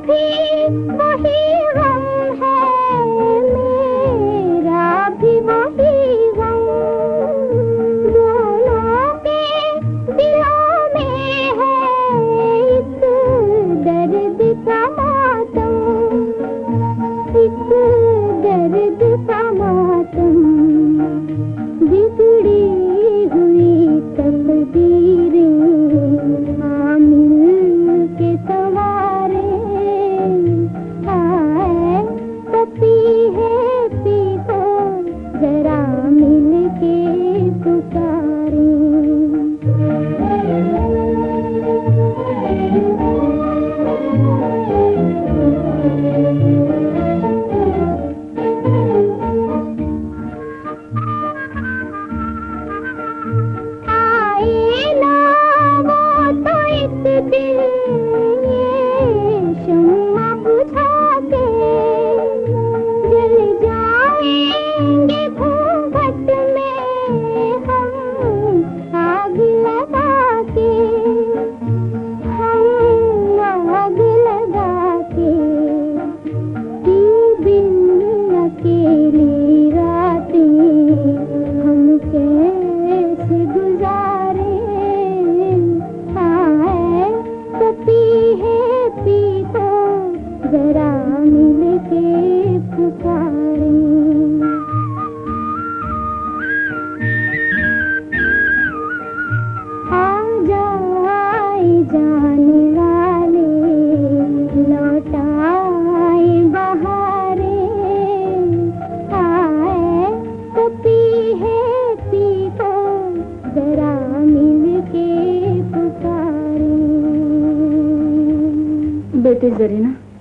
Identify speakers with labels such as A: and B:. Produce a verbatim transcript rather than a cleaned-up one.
A: भी वही गम है, मेरा भी वही गम। दोनों के दिलों में है एक दर्द का मातम, एक दर्द का मातम। बिगड़ी हुई तकदीरें आमिल के सवारे, आए पपी है पी को जरा मिल के पुकारे। दिल ये शम्मा बुझा के जल जाएंगे घूंघट में हम, आग लगा के हम आग लगा के। क्यों बिन अकेली रातें हम कैसे गुजारे, पपी है पी को जरा मिल के पुकारे। आ जाए जाने वाले लौटाए बहारे, आए पपी है पी को जरा मिल के पुकारे।
B: बेटी जरीना,